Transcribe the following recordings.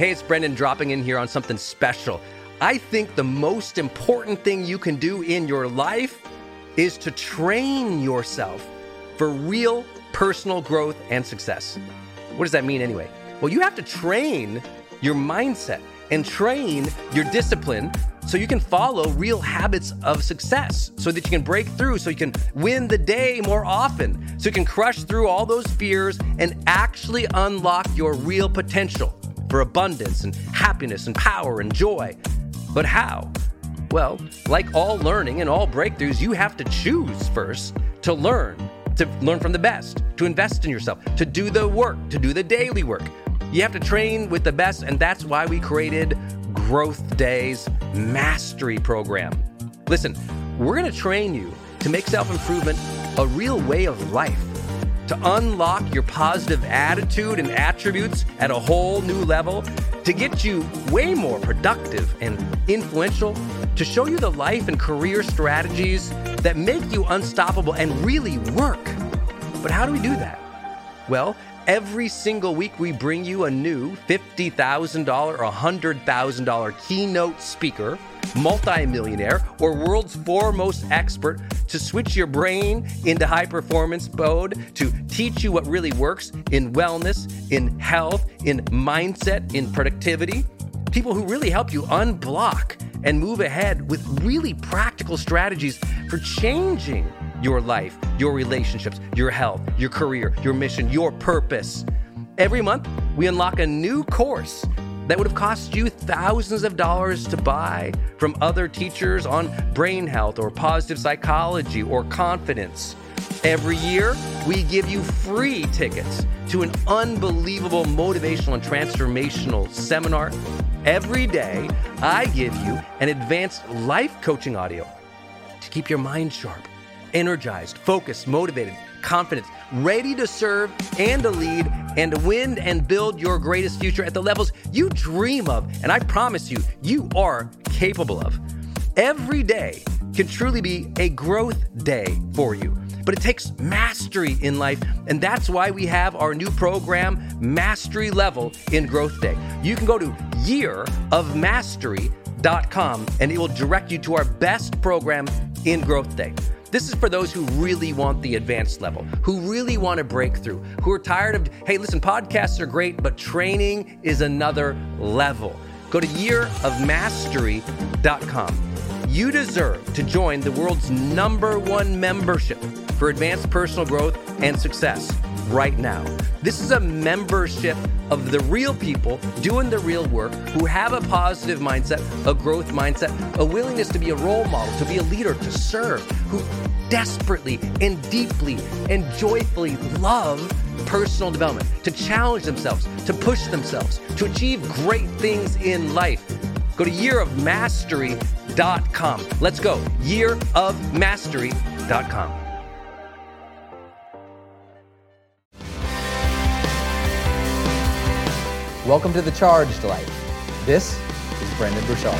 Hey, it's Brendan dropping in here on something special. I think the most important thing you can do in your life is to train yourself for real personal growth and success. What does that mean anyway? Well, you have to train your mindset and train your discipline so you can follow real habits of success, so that you can break through, so you can win the day more often, so you can crush through all those fears and actually unlock your real potential for abundance and happiness and power and joy. But how? Well, like all learning and all breakthroughs, you have to choose first to learn from the best, to invest in yourself, to do the work, to do the daily work. You have to train with the best, and that's why we created Growth Day's Mastery Program. Listen, we're going to train you to make self-improvement a real way of life, to unlock your positive attitude and attributes at a whole new level, to get you way more productive and influential, to show you the life and career strategies that make you unstoppable and really work. But how do we do that? Well, every single week we bring you a new $50,000 or $100,000 keynote speaker, multimillionaire, or world's foremost expert to switch your brain into high performance mode, to teach you what really works in wellness, in health, in mindset, in productivity. People who really help you unblock and move ahead with really practical strategies for changing your life, your relationships, your health, your career, your mission, your purpose. Every month, we unlock a new course that would have cost you thousands of dollars to buy from other teachers on brain health or positive psychology or confidence. Every year, we give you free tickets to an unbelievable motivational and transformational seminar. Every day, I give you an advanced life coaching audio to keep your mind sharp, energized, focused, motivated, confident, ready to serve and to lead and to win and build your greatest future at the levels you dream of. And I promise you, you are capable of. Every day can truly be a growth day for you. But it takes mastery in life, and that's why we have our new program, Mastery Level in Growth Day. You can go to yearofmastery.com, and it will direct you to our best program in Growth Day. This is for those who really want the advanced level, who really want to break through, who are tired of, hey, listen, podcasts are great, but training is another level. Go to yearofmastery.com. You deserve to join the world's #1 membership for advanced personal growth and success right now. This is a membership of the real people doing the real work, who have a positive mindset, a growth mindset, a willingness to be a role model, to be a leader, to serve, who desperately and deeply and joyfully love personal development, to challenge themselves, to push themselves, to achieve great things in life. Go to yearofmastery.com. Let's go. yearofmastery.com. Welcome to The Charged Life. This is Brendon Burchard.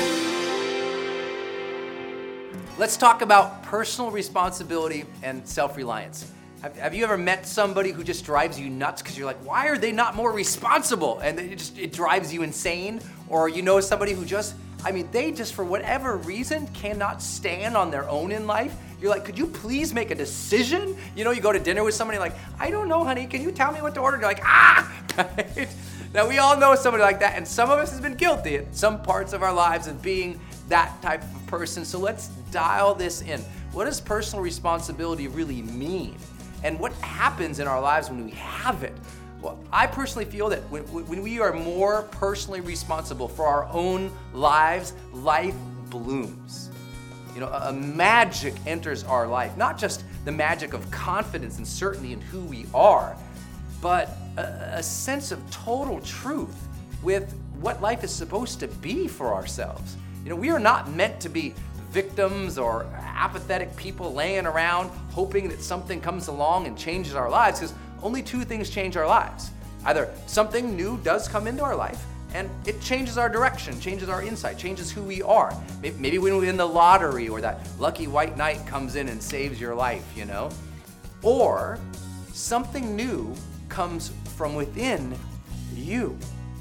Let's talk about personal responsibility and self-reliance. Have you ever met somebody who just drives you nuts because you're like, why are they not more responsible? And it drives you insane? Or you know somebody who they just for whatever reason cannot stand on their own in life. You're like, could you please make a decision? You know, you go to dinner with somebody like, I don't know, honey, can you tell me what to order? You're like, right? Now we all know somebody like that, and some of us has been guilty at some parts of our lives of being that type of person. So let's dial this in. What does personal responsibility really mean? And what happens in our lives when we have it? Well, I personally feel that when we are more personally responsible for our own lives, life blooms. You know, a magic enters our life, not just the magic of confidence and certainty in who we are, but a sense of total truth with what life is supposed to be for ourselves. You know, we are not meant to be victims or apathetic people laying around hoping that something comes along and changes our lives, because only two things change our lives. Either something new does come into our life and it changes our direction, changes our insight, changes who we are. Maybe when we win the lottery or that lucky white knight comes in and saves your life, you know? Or something new comes from within you.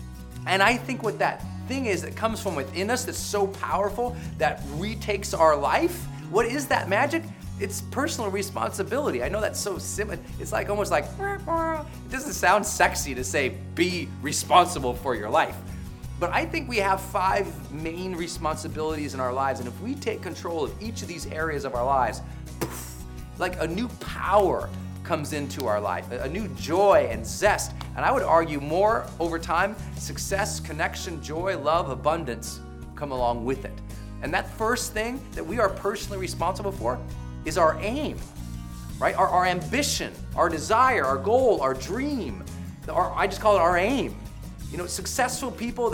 And I think what that thing is that comes from within us that's so powerful that retakes our life, what is that magic? It's personal responsibility. I know that's so simple. It's like almost like, it doesn't sound sexy to say be responsible for your life. But I think we have 5 main responsibilities in our lives, and if we take control of each of these areas of our lives, poof, like a new power comes into our life, a new joy and zest. And I would argue more over time, success, connection, joy, love, abundance come along with it. And that first thing that we are personally responsible for is our aim, right? Our ambition, our desire, our goal, our dream. I just call it our aim. You know, successful people,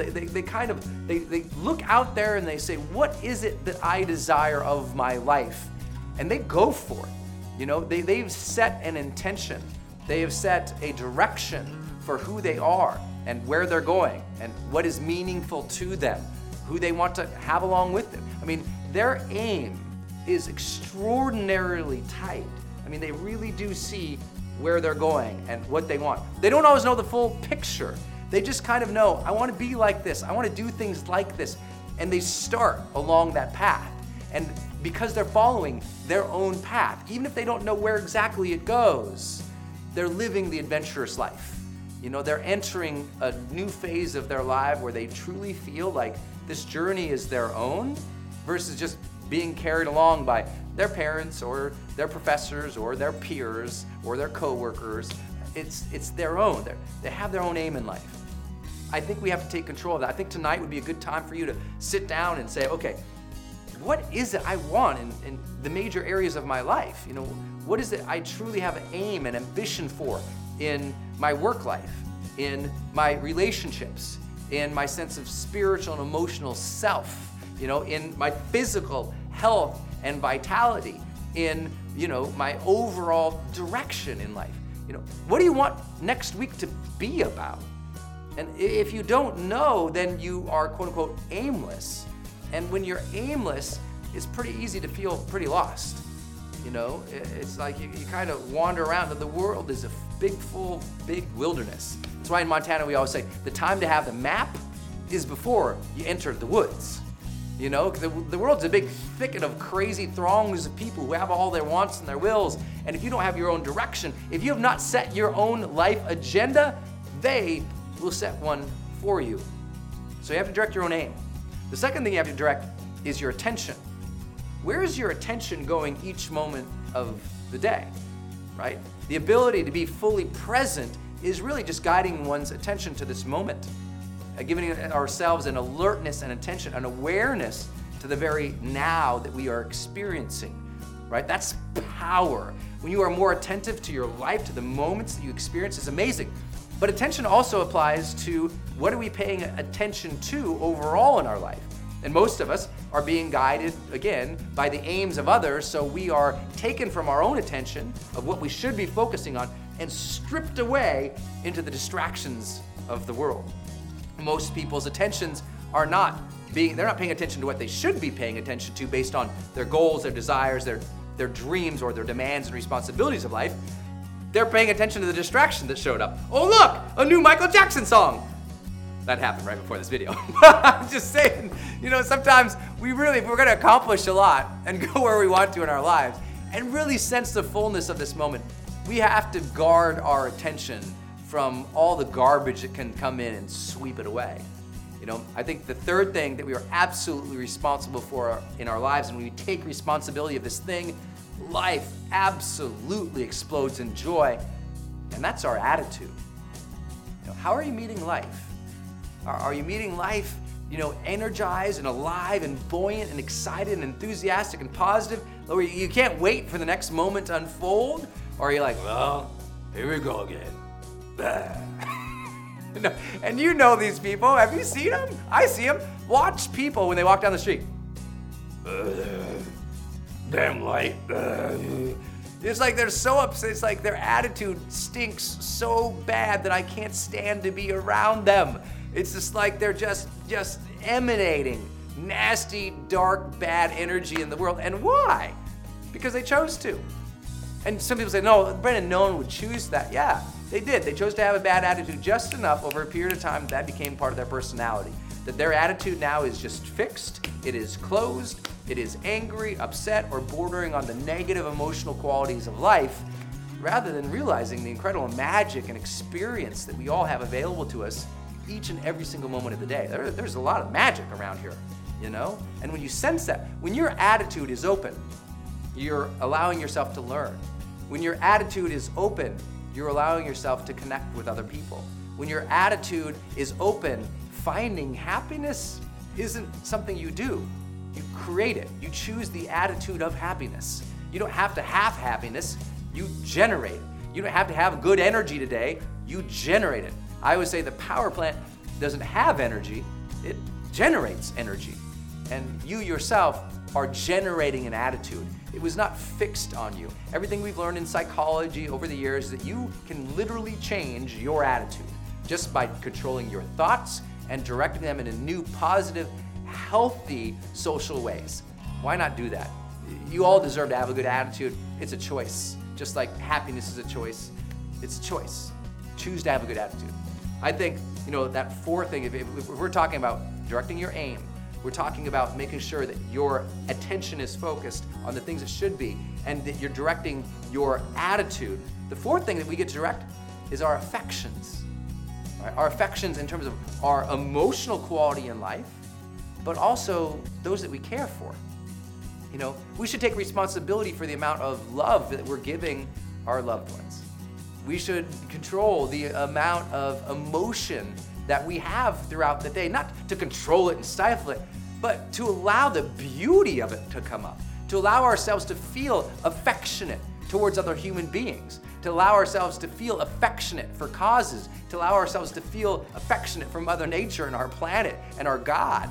they look out there and they say, what is it that I desire of my life? And they go for it. You know, they've set an intention. They have set a direction for who they are and where they're going and what is meaningful to them, who they want to have along with them. I mean, their aim is extraordinarily tight. I mean, they really do see where they're going and what they want. They don't always know the full picture. They just kind of know, I want to be like this. I want to do things like this. And they start along that path. And because they're following their own path, even if they don't know where exactly it goes, they're living the adventurous life. You know, they're entering a new phase of their life where they truly feel like this journey is their own versus just being carried along by their parents or their professors or their peers or their coworkers. It's their own. They have their own aim in life. I think we have to take control of that. I think tonight would be a good time for you to sit down and say, okay, what is it I want in the major areas of my life? You know, what is it I truly have an aim and ambition for in my work life, in my relationships, in my sense of spiritual and emotional self, you know, in my physical health and vitality, in, you know, my overall direction in life. You know, what do you want next week to be about? And if you don't know, then you are quote unquote aimless. And when you're aimless, it's pretty easy to feel pretty lost. You know, it's like you kind of wander around. The world is a big wilderness. That's why in Montana we always say the time to have the map is before you enter the woods. You know, the world's a big thicket of crazy throngs of people who have all their wants and their wills. And if you don't have your own direction, if you have not set your own life agenda, they will set one for you. So you have to direct your own aim. The second thing you have to direct is your attention. Where is your attention going each moment of the day, right? The ability to be fully present is really just guiding one's attention to this moment, giving ourselves an alertness and attention, an awareness to the very now that we are experiencing, right? That's power. When you are more attentive to your life, to the moments that you experience, is amazing. But attention also applies to what are we paying attention to overall in our life. And most of us are being guided, again, by the aims of others, so we are taken from our own attention of what we should be focusing on and stripped away into the distractions of the world. Most people's attentions are they're not paying attention to what they should be paying attention to based on their goals, their desires, their dreams, or their demands and responsibilities of life. They're paying attention to the distraction that showed up. Oh look, a new Michael Jackson song. That happened right before this video. I'm just saying, you know, sometimes if we're gonna accomplish a lot and go where we want to in our lives and really sense the fullness of this moment, we have to guard our attention from all the garbage that can come in and sweep it away. You know, I think the third thing that we are absolutely responsible for in our lives, and when we take responsibility of this thing, life absolutely explodes in joy, and that's our attitude. You know, how are you meeting life? Are you meeting life, you know, energized and alive and buoyant and excited and enthusiastic and positive? Or you can't wait for the next moment to unfold? Or are you like, well, here we go again. No, and you know these people. Have you seen them? I see them. Watch people when they walk down the street. Damn light. It's like they're so upset. It's like their attitude stinks so bad that I can't stand to be around them. It's just like they're just emanating nasty, dark, bad energy in the world. And why? Because they chose to. And some people say, no, Brendan, no one would choose that. Yeah, They did. They chose to have a bad attitude just enough over a period of time that became part of their personality. That their attitude now is just fixed, it is closed, it is angry, upset, or bordering on the negative emotional qualities of life, rather than realizing the incredible magic and experience that we all have available to us each and every single moment of the day. There's a lot of magic around here, you know? And when you sense that, when your attitude is open, you're allowing yourself to learn. When your attitude is open, you're allowing yourself to connect with other people. When your attitude is open, finding happiness isn't something you do. You create it. You choose the attitude of happiness. You don't have to have happiness. You generate it. You don't have to have good energy today. You generate it. I always say the power plant doesn't have energy. It generates energy. And you yourself are generating an attitude. It was not fixed on you. Everything we've learned in psychology over the years is that you can literally change your attitude just by controlling your thoughts and directing them in new, positive, healthy social ways. Why not do that? You all deserve to have a good attitude. It's a choice. Just like happiness is a choice, it's a choice. Choose to have a good attitude. I think, that fourth thing, if we're talking about directing your aim, we're talking about making sure that your attention is focused on the things it should be and that you're directing your attitude. The fourth thing that we get to direct is our affections. Right? Our affections in terms of our emotional quality in life, but also those that we care for. We should take responsibility for the amount of love that we're giving our loved ones. We should control the amount of emotion that we have throughout the day, not to control it and stifle it, but to allow the beauty of it to come up, to allow ourselves to feel affectionate towards other human beings, to allow ourselves to feel affectionate for causes, to allow ourselves to feel affectionate for Mother Nature and our planet and our God,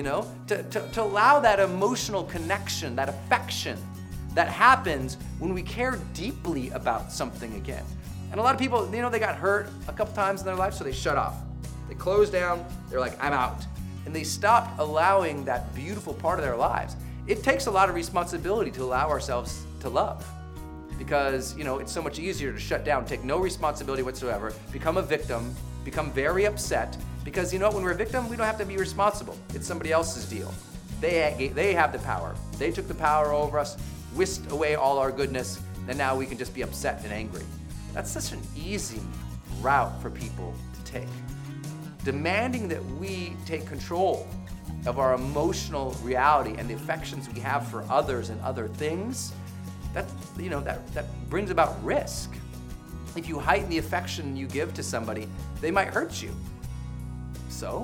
to allow that emotional connection, that affection that happens when we care deeply about something again. And a lot of people, they got hurt a couple times in their life, so they shut off. They closed down, they're like, I'm out. And they stopped allowing that beautiful part of their lives. It takes a lot of responsibility to allow ourselves to love. Because, it's so much easier to shut down, take no responsibility whatsoever, become a victim, become very upset. Because when we're a victim, we don't have to be responsible. It's somebody else's deal. They have the power. They took the power over us, whisked away all our goodness, and now we can just be upset and angry. That's such an easy route for people to take. Demanding that we take control of our emotional reality and the affections we have for others and other things, that brings about risk. If you heighten the affection you give to somebody, they might hurt you. So,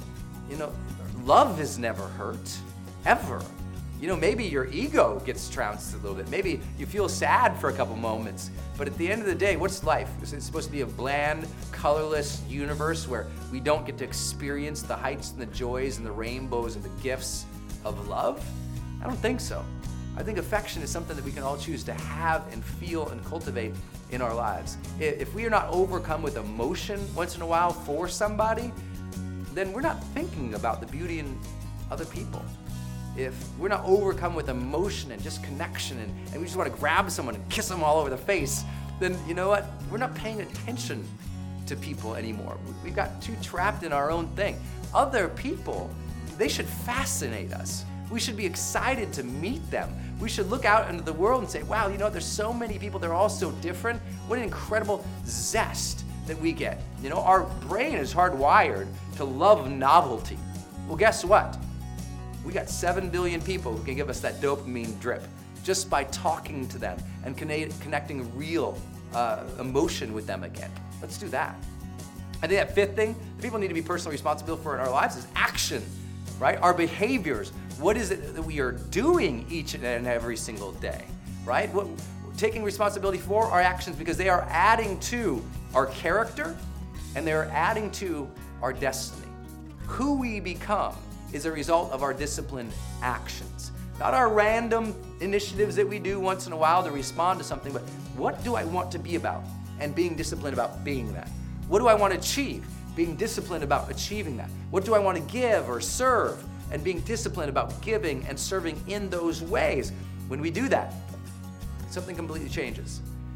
love is never hurt, ever. Maybe your ego gets trounced a little bit. Maybe you feel sad for a couple moments. But at the end of the day, what's life? Is it supposed to be a bland, colorless universe where we don't get to experience the heights and the joys and the rainbows and the gifts of love? I don't think so. I think affection is something that we can all choose to have and feel and cultivate in our lives. If we are not overcome with emotion once in a while for somebody, then we're not thinking about the beauty in other people. If we're not overcome with emotion and just connection and we just want to grab someone and kiss them all over the face, then you know what? We're not paying attention to people anymore. We got too trapped in our own thing. Other people, they should fascinate us. We should be excited to meet them. We should look out into the world and say, wow, there's so many people, they're all so different. What an incredible zest that we get. Our brain is hardwired to love novelty. Well, guess what? We got 7 billion people who can give us that dopamine drip just by talking to them and connecting real emotion with them again. Let's do that. I think that fifth thing that people need to be personally responsible for in our lives is action, right? Our behaviors. What is it that we are doing each and every single day, right? Taking responsibility for our actions because they are adding to our character and they are adding to our destiny. Who we become is a result of our disciplined actions. Not our random initiatives that we do once in a while to respond to something, but what do I want to be about? And being disciplined about being that. What do I want to achieve? Being disciplined about achieving that. What do I want to give or serve? And being disciplined about giving and serving in those ways. When we do that, something completely changes.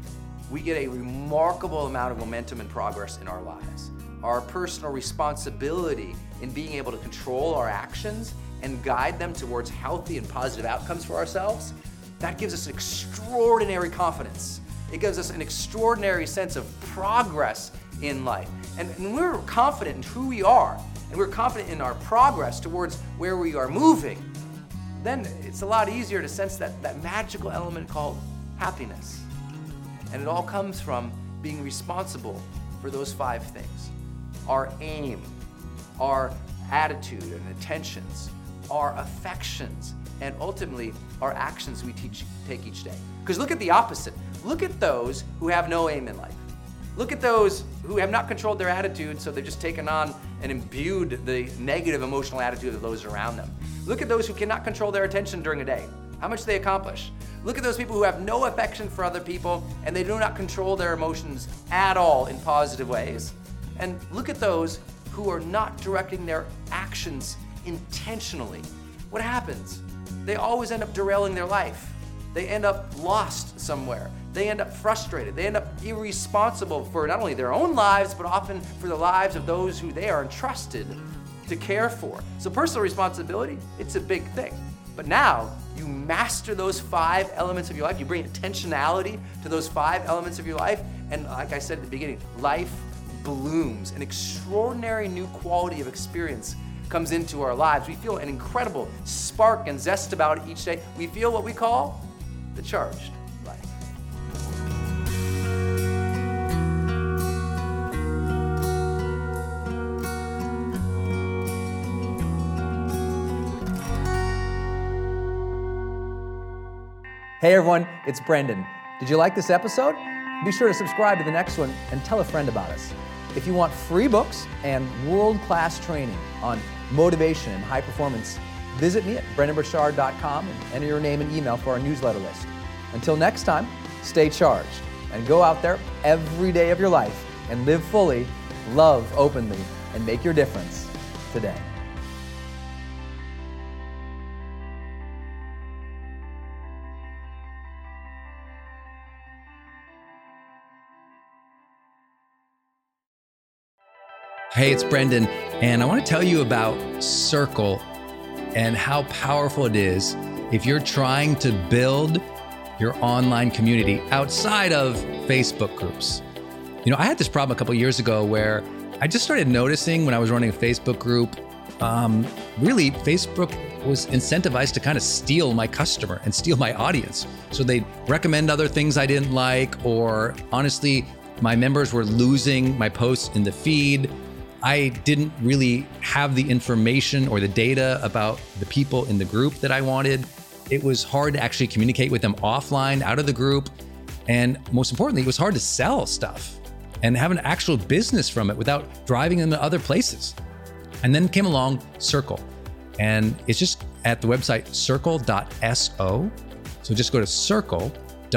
we get a remarkable amount of momentum and progress in our lives. Our personal responsibility in being able to control our actions and guide them towards healthy and positive outcomes for ourselves, that gives us extraordinary confidence. It gives us an extraordinary sense of progress in life. And when we're confident in who we are, and we're confident in our progress towards where we are moving, then it's a lot easier to sense that magical element called happiness. And it all comes from being responsible for those 5 things. Our aim, our attitude and intentions, our affections, and ultimately our actions we take each day. Because look at the opposite. Look at those who have no aim in life. Look at those who have not controlled their attitude, so they've just taken on and imbued the negative emotional attitude of those around them. Look at those who cannot control their attention during a day. How much they accomplish. Look at those people who have no affection for other people and they do not control their emotions at all in positive ways. And look at those who are not directing their actions intentionally. What happens? They always end up derailing their life. They end up lost somewhere. They end up frustrated. They end up irresponsible for not only their own lives, but often for the lives of those who they are entrusted to care for. So personal responsibility, it's a big thing. But now you master those 5 elements of your life. You bring intentionality to those 5 elements of your life. And like I said at the beginning, life blooms. An extraordinary new quality of experience comes into our lives. We feel an incredible spark and zest about it each day. We feel what we call the charged life. Hey everyone, it's Brendan. Did you like this episode? Be sure to subscribe to the next one and tell a friend about us. If you want free books and world-class training on motivation and high performance, visit me at brendanburchard.com and enter your name and email for our newsletter list. Until next time, stay charged and go out there every day of your life and live fully, love openly, and make your difference today. Hey, it's Brendan, and I want to tell you about Circle and how powerful it is if you're trying to build your online community outside of Facebook groups. You know, I had this problem a couple years ago where I just started noticing when I was running a Facebook group, really Facebook was incentivized to kind of steal my customer and steal my audience. So they'd recommend other things I didn't like, or honestly, my members were losing my posts in the feed. I didn't really have the information or the data about the people in the group that I wanted. It was hard to actually communicate with them offline, out of the group. And most importantly, it was hard to sell stuff and have an actual business from it without driving them to other places. And then came along Circle. And it's just at the website circle.so. So just go to circle.so.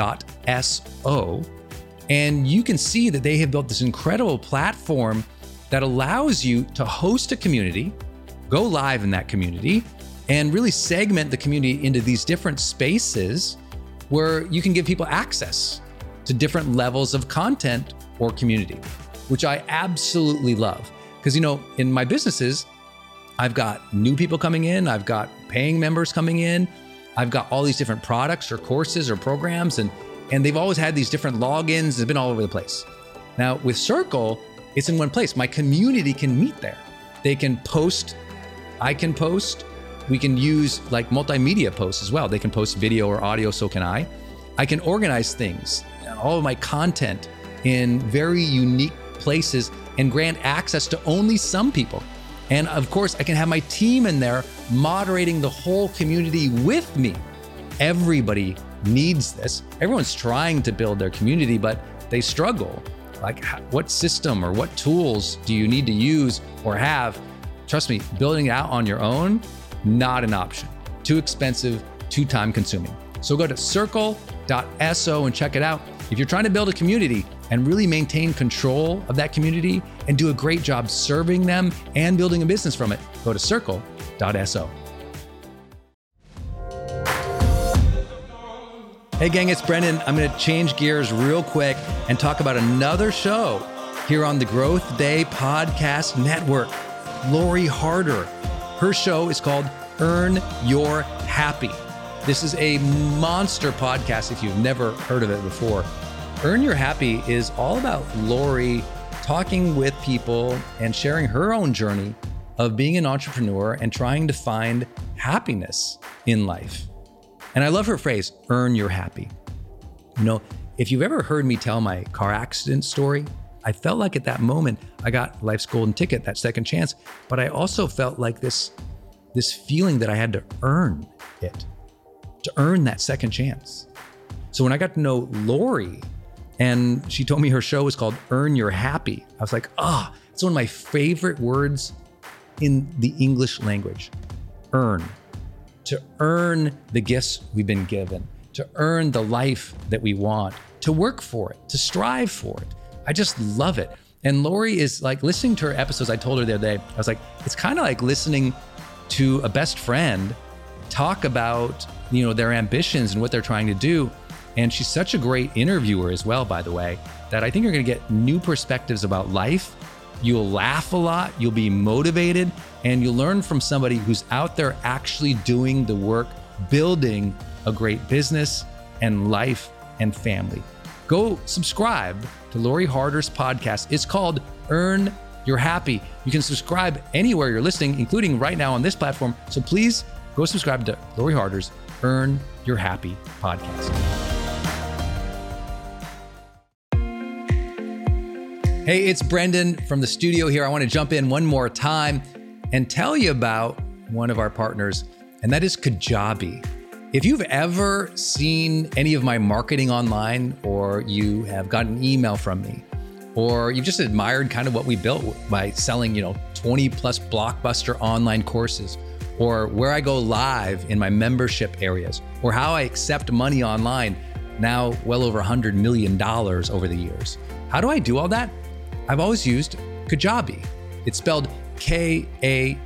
And you can see that they have built this incredible platform that allows you to host a community, go live in that community, and really segment the community into these different spaces where you can give people access to different levels of content or community, which I absolutely love. Because, you know, in my businesses, I've got new people coming in, I've got paying members coming in, I've got all these different products or courses or programs, and they've always had these different logins. They've been all over the place. Now with Circle, it's in one place. My community can meet there. They can post, I can post. We can use like multimedia posts as well. They can post video or audio, so can I. I can organize things, all of my content in very unique places and grant access to only some people. And of course, I can have my team in there moderating the whole community with me. Everybody needs this. Everyone's trying to build their community, but they struggle. Like, what system or what tools do you need to use or have? Trust me, building it out on your own, not an option. Too expensive, too time consuming. So go to circle.so and check it out. If you're trying to build a community and really maintain control of that community and do a great job serving them and building a business from it, go to circle.so. Hey gang, it's Brendan. I'm going to change gears real quick and talk about another show here on the Growth Day Podcast Network. Lori Harder. Her show is called Earn Your Happy. This is a monster podcast if you've never heard of it before. Earn Your Happy is all about Lori talking with people and sharing her own journey of being an entrepreneur and trying to find happiness in life. And I love her phrase, earn your happy. You know, if you've ever heard me tell my car accident story, I felt like at that moment I got life's golden ticket, that second chance, but I also felt like this feeling that I had to earn it, to earn that second chance. So when I got to know Lori and she told me her show was called Earn Your Happy, I was like, it's one of my favorite words in the English language, earn. To earn the gifts we've been given, to earn the life that we want, to work for it, to strive for it. I just love it. And Lori is like, listening to her episodes, I told her the other day, I was like, it's kind of like listening to a best friend talk about, their ambitions and what they're trying to do. And she's such a great interviewer as well, by the way, that I think you're going to get new perspectives about life. You'll laugh a lot, you'll be motivated, and you'll learn from somebody who's out there actually doing the work, building a great business and life and family. Go subscribe to Lori Harder's podcast. It's called Earn Your Happy. You can subscribe anywhere you're listening, including right now on this platform. So please go subscribe to Lori Harder's Earn Your Happy podcast. Hey, it's Brendan from the studio here. I want to jump in one more time and tell you about one of our partners, and that is Kajabi. If you've ever seen any of my marketing online, or you have gotten an email from me, or you've just admired kind of what we built by selling, 20 plus blockbuster online courses, or where I go live in my membership areas, or how I accept money online, now well over $100 million over the years. How do I do all that? I've always used Kajabi. It's spelled Kajabi.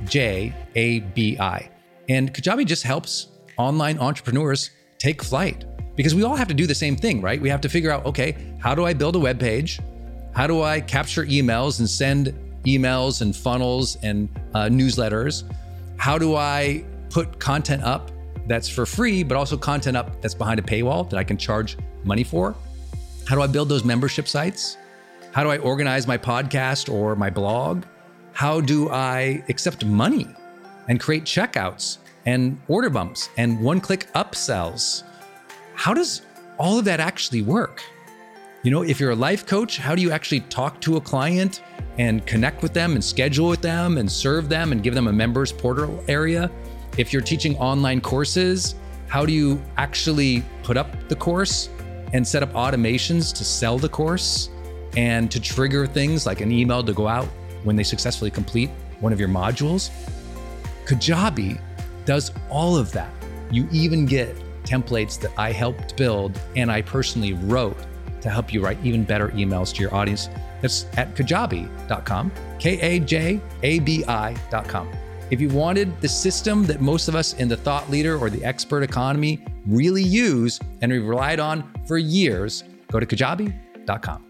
And Kajabi just helps online entrepreneurs take flight, because we all have to do the same thing, right? We have to figure out, okay, how do I build a web page? How do I capture emails and send emails and funnels and newsletters? How do I put content up that's for free, but also content up that's behind a paywall that I can charge money for? How do I build those membership sites? How do I organize my podcast or my blog? How do I accept money and create checkouts and order bumps and one-click upsells? How does all of that actually work? If you're a life coach, how do you actually talk to a client and connect with them and schedule with them and serve them and give them a members portal area? If you're teaching online courses, how do you actually put up the course and set up automations to sell the course and to trigger things like an email to go out when they successfully complete one of your modules? Kajabi does all of that. You even get templates that I helped build and I personally wrote to help you write even better emails to your audience. That's at kajabi.com, Kajabi.com. If you wanted the system that most of us in the thought leader or the expert economy really use and we've relied on for years, go to kajabi.com.